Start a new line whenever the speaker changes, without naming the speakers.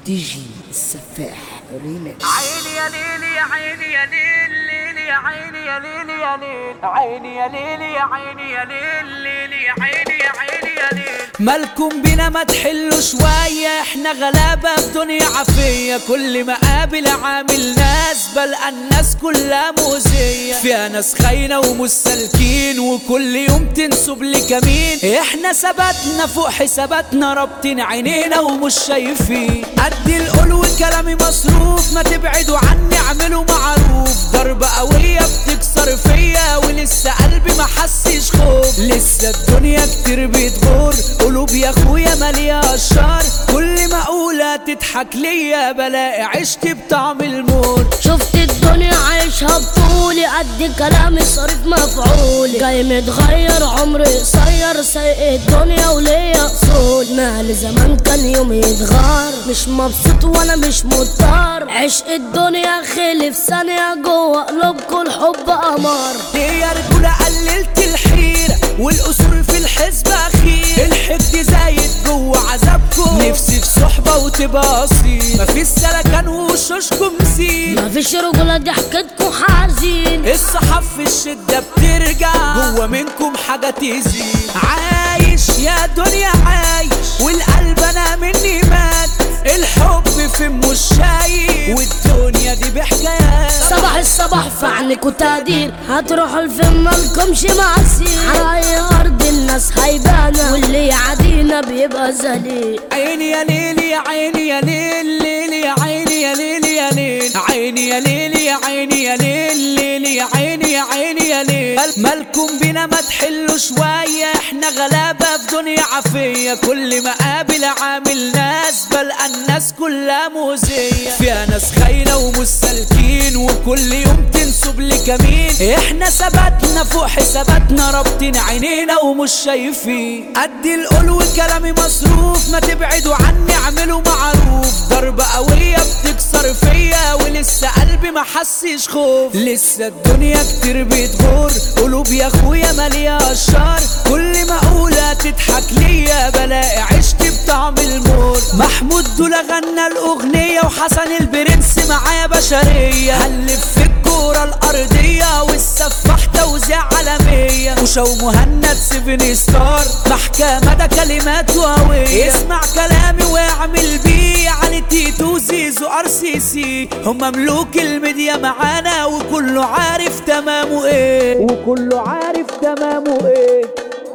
دي جي السفاح ريميكس.
عيني يا ليلي يا عيني يا ليل ليلي يا عيني يا ليلي يا ليل عيني يا ليلي يا عيني يا ليل ليلي يا عيني يا عيني يا ليل.
مالكم بينا ما تحلوا شوية، احنا غلابة في دنيا عافية، كل ما قابل عامل ناس بلقى الناس كلها مؤذية، فيها ناس خاينة ومش سالكين وكل يوم تنسب لكمين، احنا ثباتنا فوق حساباتنا رابطين عينينا ومش شايفين، ادي القلو كلامي مصروف، ما تبعدوا عني اعملوا معروف، ضربة قوية بتكسر فيا ولسه قلبي ما حسش خوف، لسه الدنيا كتير بتغور، قلوب يا اخويا مالية الشر، كل ما اقولها تضحك ليا بلاقي عشت بطعم الموت.
شفت الدنيا عايشها بطولي، قد كلامي صريف مفعولي، جاي متغير عمري قصير، سايق الدنيا وليا اصول، مالي زمان كان يومي يتغار، مش مبسوط وانا مش مضطر، عشق الدنيا خلف ثانية جوه قلوبكوا الحب قمر.
ليه يا رجولة قللت الحيرة والقصور في الحزب اخير، الحقد زايد جوه عذابكم، نفسي في صحبة وتبقى اصيل، مفيش سلكان وشوشكم مسيل،
مفيش رجولة ضحكتكوا حزين،
الصحاب في الشدة بترجع جوه منكم حاجة تزيد، عايش يا دنيا عايش والقلب انا مني مات، الحب في مش شايف والدنيا دي بحكايات،
صباح الصباح في عنك وتقدير، هتروحوا لفين مالكمش معسير، على اي ارض الناس هيبانا واللي يعادينا بيبقى ذليل.
عيني يا ليلي يا عيني يا ليل ليلي يا عيني يا ليلي يا ليل عيني يا ليلي يا عيني يا ليل ليلي يا عيني يا عيني يا ليل. مالكم بينا ما تحلوا شوية، احنا غلابة في دنيا عافية، كل ما قابل عامل ناس بلقى الناس كلها مؤذية، فيها ناس خاينة ومش سالكين وكل يوم تنسب لكمين، احنا ثباتنا فوق حساباتنا رابطين عينينا ومش شايفين، ادي القلو كلامي مصروف، ما تبعدوا عني اعملوا معروف، ضربة قوية بتكسر فيا ولسه قلبي ما حسش خوف، لسه الدنيا كتير بتغور، قلوب يا اخويا مالية الشر، كل ما اقولها تضحك ليا بلاقي عشت بطعم الموت. محمود دول غنى الاغنية وحسن البرنس معايا بشرية، هنلف في الكورة الارضية والسفاح توزيع عالمية، وشو مهند 7 ستار محكمة ده كلمات وهوية، اسمع كلامي واعمل بيه، علي تيتو زيزو RCC هم مملوك الميديا معانا، وكله عارف تمامه ايه، وكله عارف تمامه ايه.